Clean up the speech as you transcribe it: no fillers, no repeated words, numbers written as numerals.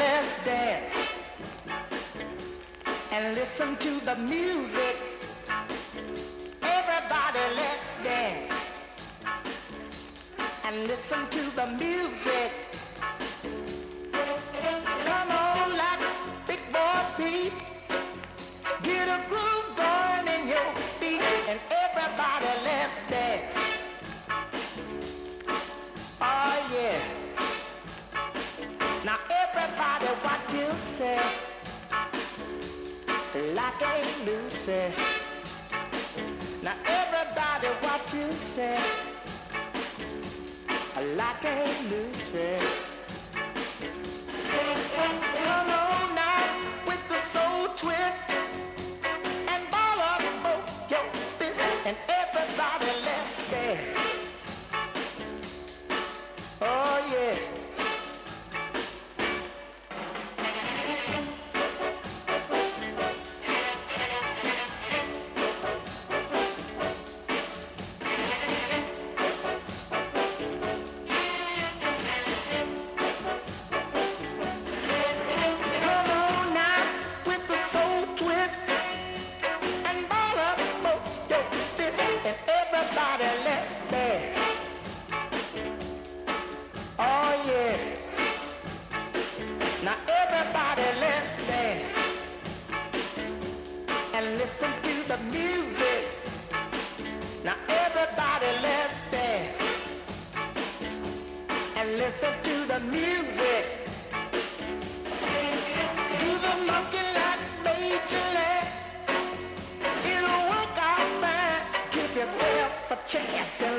let's dance and listen to the music. Everybody, let's dance and listen to the music. Come on, like Big Boy Pete, get a groove going in your feet, and everybody, let's dance. Oh yeah. Now everybody, what you say? Like ain't Lucy. Now everybody, what you say? Like ain't Lucy. Come on now with the soul twist and ball up both your fists, and everybody, let's dance. Oh yeah. Now everybody, let's dance and listen to the music. Now everybody, let's dance and listen to the music. Do the monkey like Major Legs. It'll work out fine. Give yourself a chance.